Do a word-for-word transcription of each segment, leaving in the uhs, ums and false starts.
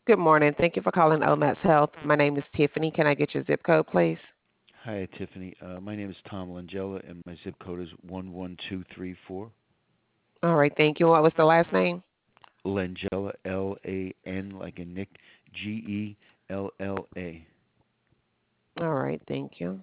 Good morning. Thank you for calling Omax Health. My name is Tiffany. Can I get your zip code, please? Hi, Tiffany. Uh, my name is Tom Langella, and my zip code is one one two three four. All right. Thank you. What was the last name? Langella, L A N, like in Nick, G E L L A. All right. Thank you.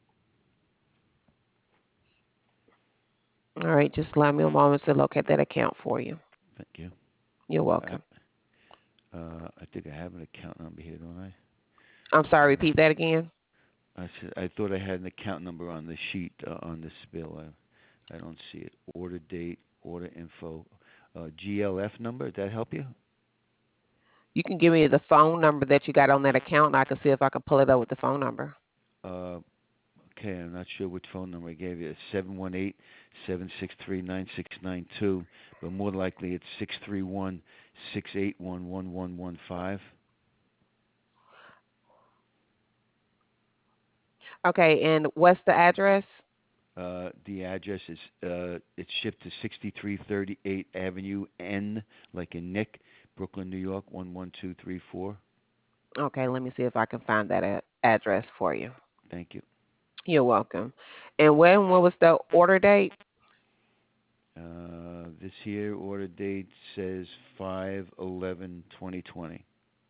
All right. Just allow me a moment to locate that account for you. Thank you. You're I, welcome. uh, I think I have an account number here, don't I? I'm sorry. Uh, Repeat that again. I said I thought I had an account number on the sheet uh, on this bill. I, I don't see it. Order date, order info, uh, G L F number. Did that help you? You can give me the phone number that you got on that account, and I can see if I can pull it up with the phone number. Uh, Okay, I'm not sure which phone number I gave you. It's seven one eight, seven six three, nine six nine two, but more likely it's six three one, six eight one, one one one five. Okay. And what's the address? Uh, the address is uh, it's shipped to sixty-three thirty-eight Avenue N, like in Nick, Brooklyn, New York, one one two three four. Okay. Let me see if I can find that a- address for you. Thank you. You're welcome. And when what was the order date? Uh, this here order date says five eleven twenty twenty.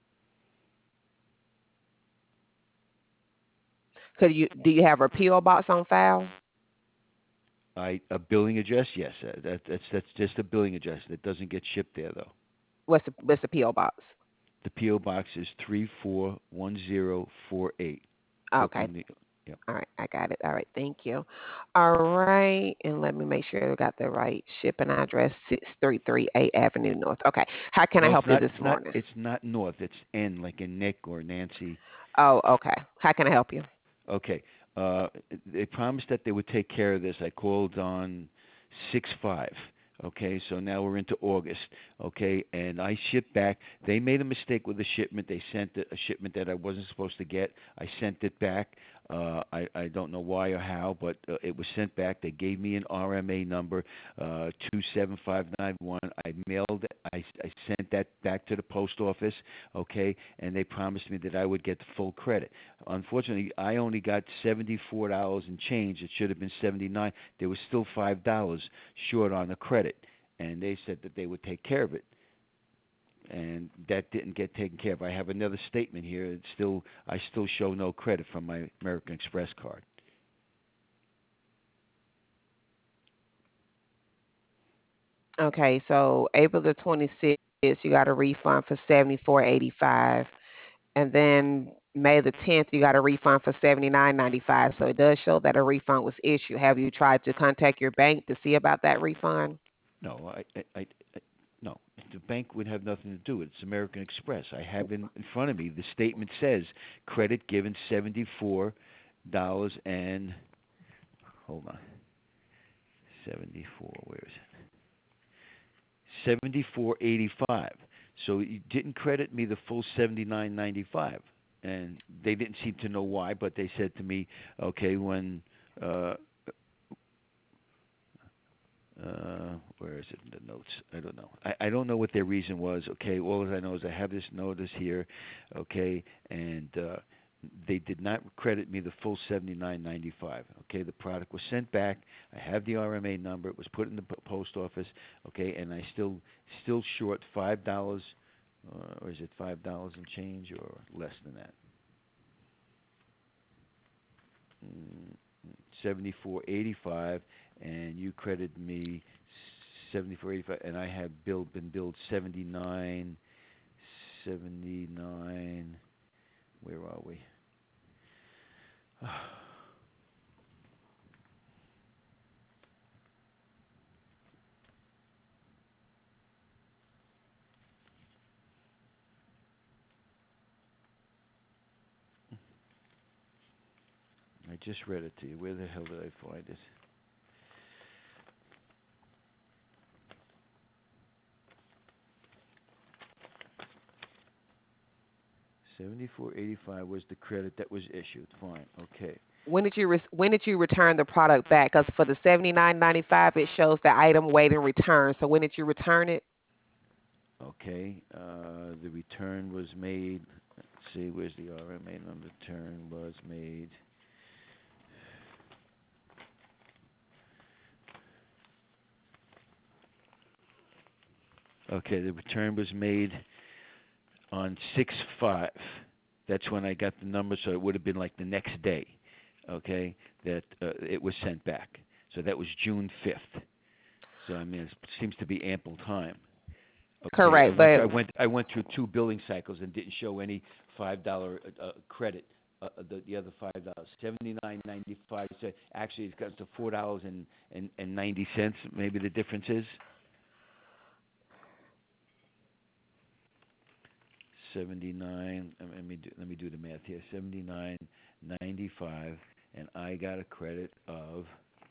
Could you do you have a P O box on file? I a billing address? Yes, uh, that, that's that's just a billing address. That doesn't get shipped there though. What's the what's the P O box? The P O box is three four one zero four eight, Okay. Brooklyn, New York. Yep. All right, I got it. All right, thank you. All right, and let me make sure I got the right shipping address, six three three eight Avenue North. Okay, how can I No, it's help you not. this It's not. morning? It's not north. It's N, like in Nick or Nancy. Oh, okay. How can I help you? Okay. Uh, they promised that they would take care of this. I called on six five. Okay, so now we're into August. Okay, and I shipped back. They made a mistake with the shipment. They sent a shipment that I wasn't supposed to get. I sent it back. Uh, I I don't know why or how, but uh, it was sent back. They gave me an R M A number, uh, two seven five nine one. I mailed it. I I sent that back to the post office. Okay, and they promised me that I would get the full credit. Unfortunately, I only got seventy-four dollars and change. It should have been seventy-nine. There was still five dollars short on the credit, and they said that they would take care of it, and that didn't get taken care of. I have another statement here. It's still I still show no credit from my American Express card. Okay, so April the twenty-sixth, you got a refund for seventy-four eighty-five, and then May the tenth, you got a refund for seventy-nine ninety-five. So it does show that a refund was issued. Have you tried to contact your bank to see about that refund? No, I, I, I, I no. The bank would have nothing to do with it. It's American Express. I have in, in front of me the statement says credit given seventy-four dollars and hold on, seventy-four. Where is it? Seventy-four eighty-five. So you didn't credit me the full seventy-nine ninety-five, and they didn't seem to know why. But they said to me, okay, when uh, uh, where is it in the notes? I don't know. I, I don't know what their reason was. Okay, all I know is I have this notice here. Okay, and uh, they did not credit me the full seventy nine ninety five. Okay, the product was sent back. I have the R M A number. It was put in the post office. Okay, and I still still short five dollars, uh, or is it five dollars and change, or less than that? Mm, seventy four eighty five, and you credited me seventy four eighty five, and I have billed been billed seventy nine seventy nine. Where are we? I just read it to you. Where the hell did I find it? Seventy four eighty five was the credit that was issued. Fine. Okay. When did you re- when did you return the product back? Because for the seventy nine ninety five, it shows the item waiting return. So when did you return it? Okay. Uh, the return was made. Let's see, where's the R M A number? Return was made. Okay, the return was made on six five. That's when I got the number, so it would have been like the next day, okay, that uh, it was sent back. So that was June fifth. So I mean, it seems to be ample time. Okay, I Correct, went but I went I went through two billing cycles and didn't show any five dollar uh, uh, credit. Uh, uh, the the other five dollars, seventy nine ninety five. So actually, it's got to four dollars and and and ninety cents. Maybe the difference is seventy nine. Let me do let me do the math here. Seventy nine ninety five, and I got a credit of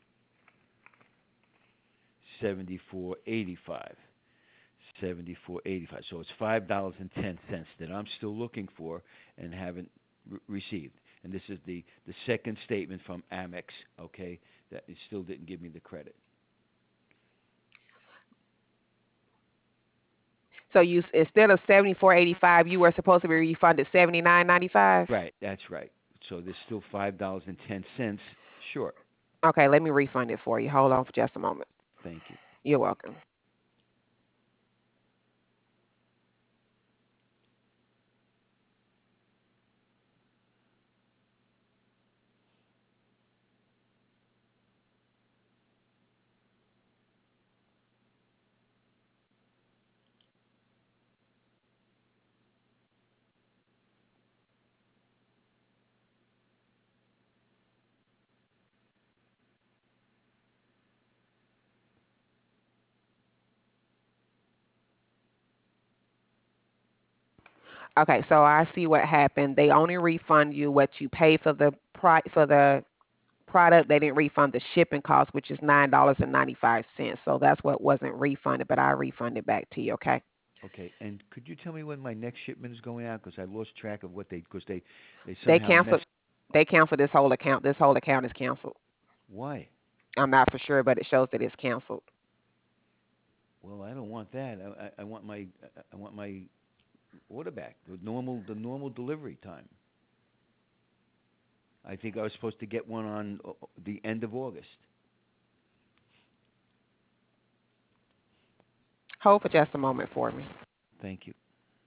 seventy four eighty five. Seventy four eighty five. So it's five dollars and ten cents that I'm still looking for and haven't re- received. And this is the the second statement from Amex. Okay, that it still didn't give me the credit. so you s- instead of seventy four eighty five, you were supposed to be refunded seventy nine ninety five. Right. That's right. So there's still five dollars and ten cents short. Okay, let me refund it for you. Hold on for just a moment. Thank you. You're welcome. Okay, so I see what happened. They only refund you what you pay for the pri- for the product. They didn't refund the shipping cost, which is nine dollars and ninety five cents. So that's what wasn't refunded, but I refunded back to you. Okay. Okay. And could you tell me when my next shipment is going out? Because I lost track of what they because they they They somehow canceled. messed. They canceled this whole account. This whole account is canceled. Why? I'm not for sure, but it shows that it's canceled. Well, I don't want that. I, I, I want my I I want my order back. The normal the normal delivery time. I think I was supposed to get one on uh, the end of August. Hold for just a moment for me. Thank you.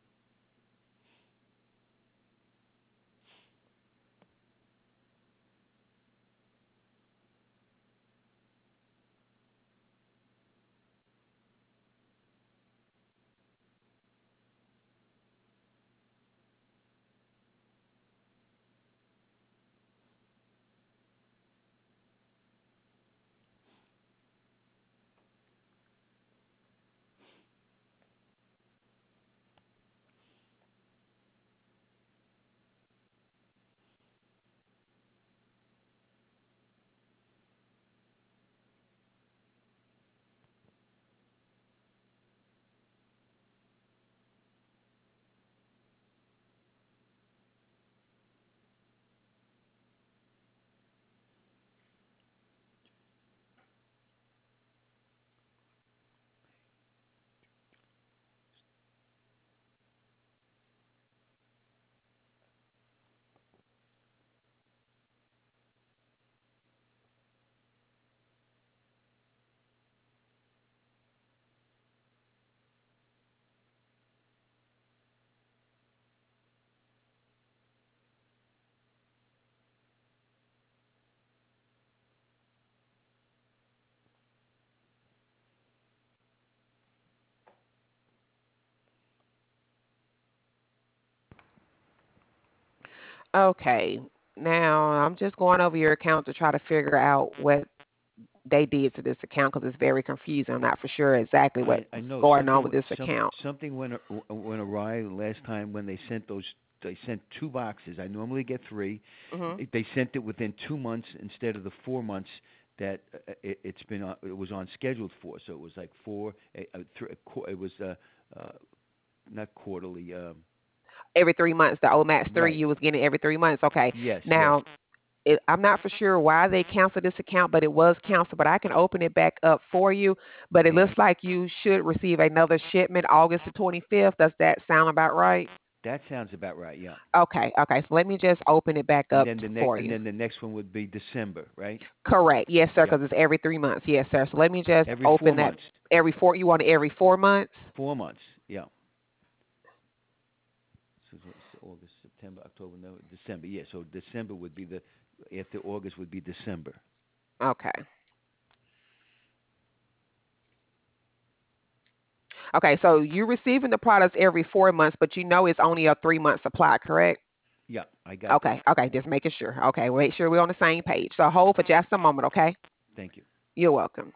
Okay. Now I'm just going over your account to try to figure out what they did to this account because it's very confusing. I'm not for sure exactly I I what's know going on something with w- this some account. something went a- went awry last time when they sent those. They sent two boxes. I normally get three. Hmm. They they sent it within two months instead of the four months that uh, it, it's been on, it was on scheduled for. So it was like four. Uh, uh, thr- uh, qu- it was uh, uh, not quarterly. Um, Every three months, the O Max three right. you was getting every three months. Okay. Yes. Yes. Now It, I'm not for sure why they canceled this account, but it was canceled. But I can open it back up for you. But it All looks right. like you should receive another shipment August the twenty-fifth. Does that sound about right? That sounds about right. Yeah. Okay, okay. So let me just open it back And up then t- the next for and you. then the next one would be December, right? Correct. Yes, sir, Yep. because it's every three months. Yes, sir. So let me just Every four open that months. every four. You want it every four months? Four months. Yeah. So it's August, September, October, November, December. Yeah. So December would be the after August would be December. Okay. Okay, so you're receiving the products every four months, but you know it's only a three month supply, correct? Yeah, I got that. Okay, okay, just making sure. Okay, we'll make sure we're on the same page. So hold for just a moment, okay? Thank you. You're welcome.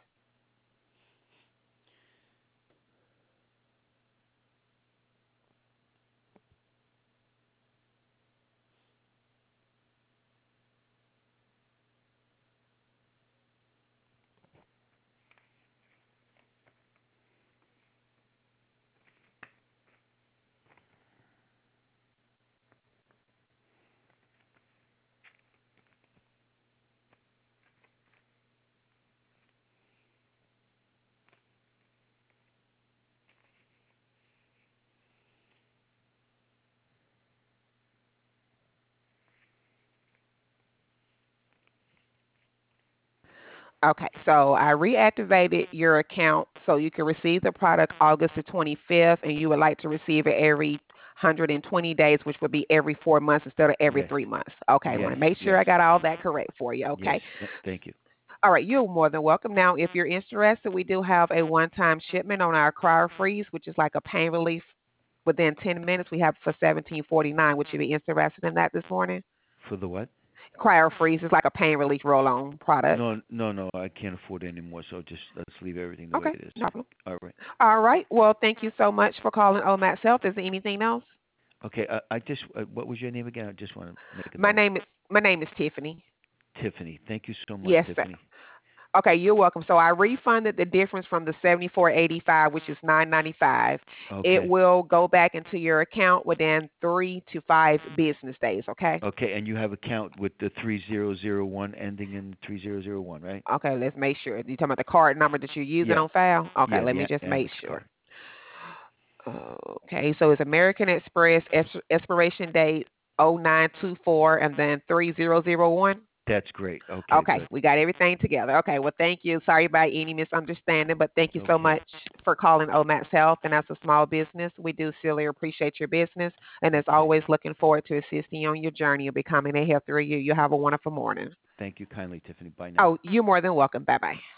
Okay, so I reactivated your account so you can receive the product August the twenty-fifth, and you would like to receive it every one hundred twenty days, which would be every four months instead of every Yes. three months. Okay, I want Yes. to make sure Yes. I got all that correct for you. Yes. Okay. Th- thank you. All right, you're more than welcome. Now, if you're interested, we do have a one-time shipment on our Cryo Freeze, which is like a pain relief within ten minutes. We have for seventeen forty-nine. Would you be interested in that this morning? For the what? Cryo Freeze is like a pain relief roll-on product. No, no, no. I can't afford it anymore. So just let's leave everything the way Okay, it is. no problem. All right. All right. Well, thank you so much for calling Omax Health. Is there anything else? Okay. I, I just. Uh, what was your name again? I just want to make a My note. name is my name is Tiffany. Tiffany. Thank you so much, Yes, sir. Tiffany. Okay, you're welcome. So I refunded the difference from the seventy four eighty five, which is nine ninety five. It Okay. will go back into your account within three to five business days. Okay. Okay. And you have account with the three zero zero one ending in three zero zero one, right? Okay. Let's make sure. You talking about the card number that you're using Yeah. on file? Okay. Yeah. Let The me A- just make Amex sure. card. Okay. So it's American Express ex- expiration date oh nine two four and then three zero zero one. That's great. Okay. Okay, Good. we got everything together. Okay, well, thank you. Sorry about any misunderstanding, but thank you so Okay. much for calling Omax Health. And as a small business, we do sincerely appreciate your business. And as Okay. always, looking forward to assisting you on your journey of becoming a healthier you. You have a wonderful morning. Thank you kindly, Tiffany. Bye now. Oh, you're more than welcome. Bye bye.